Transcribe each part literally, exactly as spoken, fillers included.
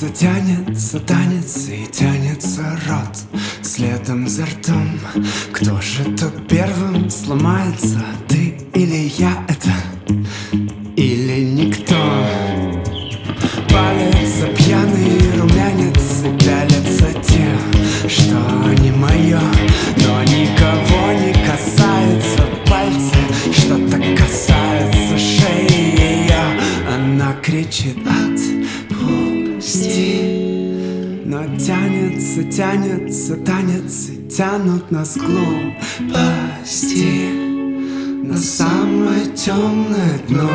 Тянется, тянется танец и тянется рот следом за ртом. Кто же тут первым сломается, ты или я это, или никто? Палится пьяный румянец и пялятся те, что не мое, но никого не касается. Пальцы что-то касается шеи ее. Она кричит: отпусти. Но тянется, тянется танец и тянут нас глупости на самое темное дно.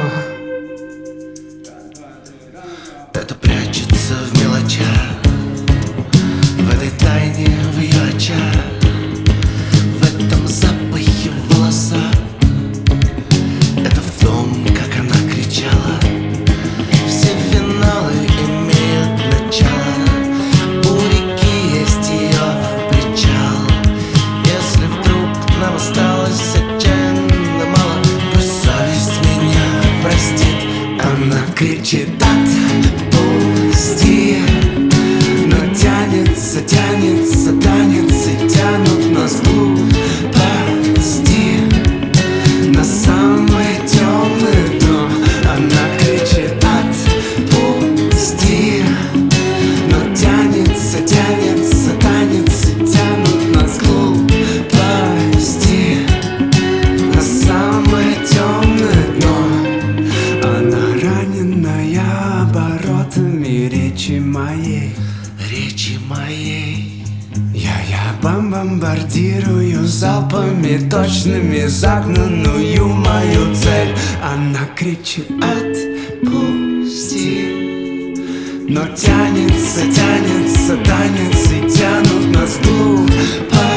Это прячется в мелочах, в этой тайне, в ее очах, в этом запахе в волосах. Это в том, как она кричала. Все финалы имеют начало. У реки есть ее причал. Если вдруг нам осталось отчаянно мало, пусть совесть меня простит. Она кричит: отпусти. Но тянется, тянется танец и тянут нас глупости на самое темное дно. Она кричит: отпусти. Но тянется, тянется танец и тянут нас глупости на самое темное дно. Она раненая оборотами речи моей, Речи моей. Я-я бомбардирую залпами точными загнанную мою цель. Она кричит: отпусти. Но тянется, тянется танец и тянут нас глупо